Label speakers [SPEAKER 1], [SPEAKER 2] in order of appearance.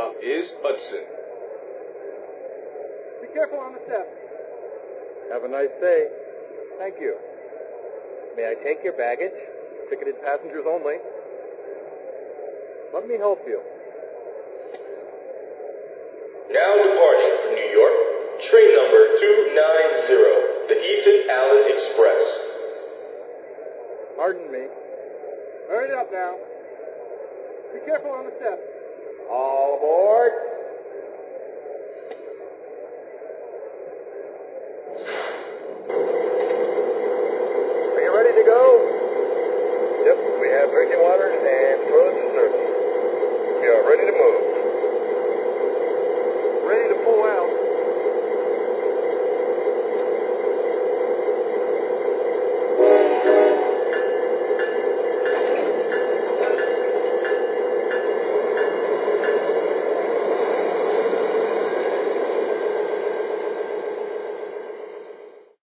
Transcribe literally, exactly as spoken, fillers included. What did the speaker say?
[SPEAKER 1] stop is Hudson.
[SPEAKER 2] Be careful on the steps.
[SPEAKER 3] Have a nice day. Thank you. May I take your baggage? Ticketed passengers only. Let me help you.
[SPEAKER 4] Now departing from New York, train number two ninety, the Ethan Allen Express.
[SPEAKER 3] Pardon me.
[SPEAKER 2] Hurry it up now. Be careful on the steps.
[SPEAKER 3] All aboard. Are you ready to go? Yep, we have drinking water